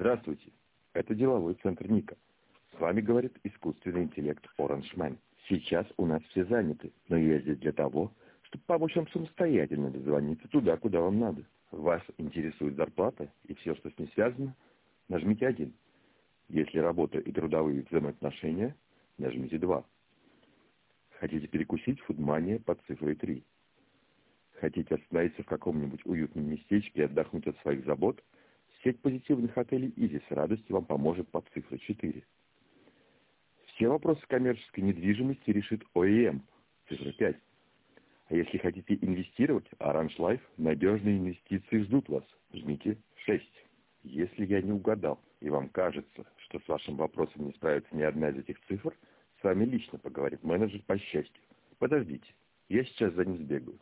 Здравствуйте, это деловой центр Ника. С вами говорит искусственный интеллект Orange Man. Сейчас у нас все заняты, но я здесь для того, чтобы помочь вам самостоятельно дозвониться туда, куда вам надо. Вас интересует зарплата и все, что с ней связано, нажмите 1. Если работа и трудовые взаимоотношения, нажмите 2. Хотите перекусить фудмания под цифрой 3. Хотите остановиться в каком-нибудь уютном местечке и отдохнуть от своих забот? Сеть позитивных отелей «Изи» с радостью вам поможет под цифрой 4. Все вопросы коммерческой недвижимости решит ОЭМ, цифра 5. А если хотите инвестировать, Orange Life надежные инвестиции ждут вас. Жмите 6. Если я не угадал, и вам кажется, что с вашим вопросом не справится ни одна из этих цифр, с вами лично поговорит менеджер по счастью. Подождите, я сейчас за ним сбегаю.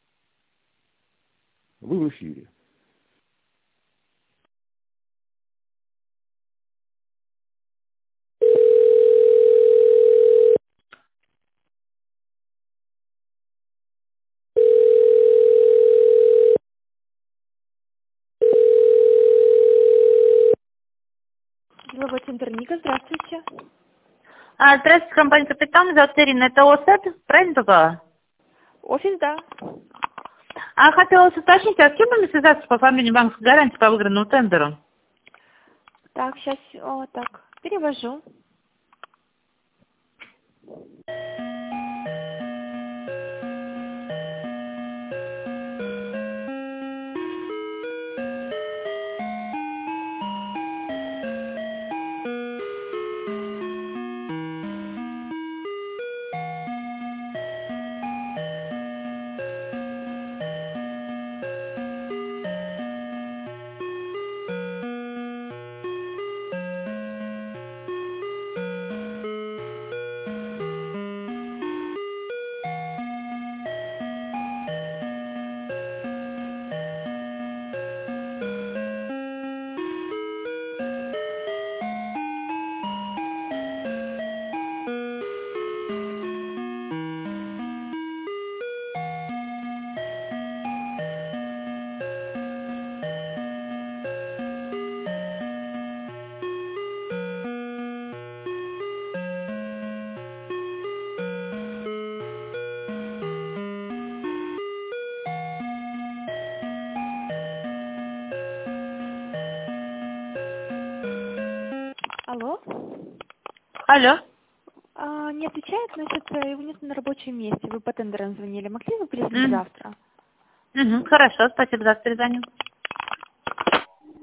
Вы в эфире. Деловой центр Ника, здравствуйте. Здравствуйте, компания «Капитан», зовут Ирина. Это ОСЭД, правильно попала? Офис, да. Хотелось уточнить, а с кем мне связаться по оформлению банковской гарантии по выигранному тендеру? Так, сейчас, так, перевожу. Алло? Алло. Не отвечает, значит, его нет на рабочем месте. Вы по тендерам звонили. Могли бы перезвонить завтра? Хорошо, спасибо, завтра перезвоню.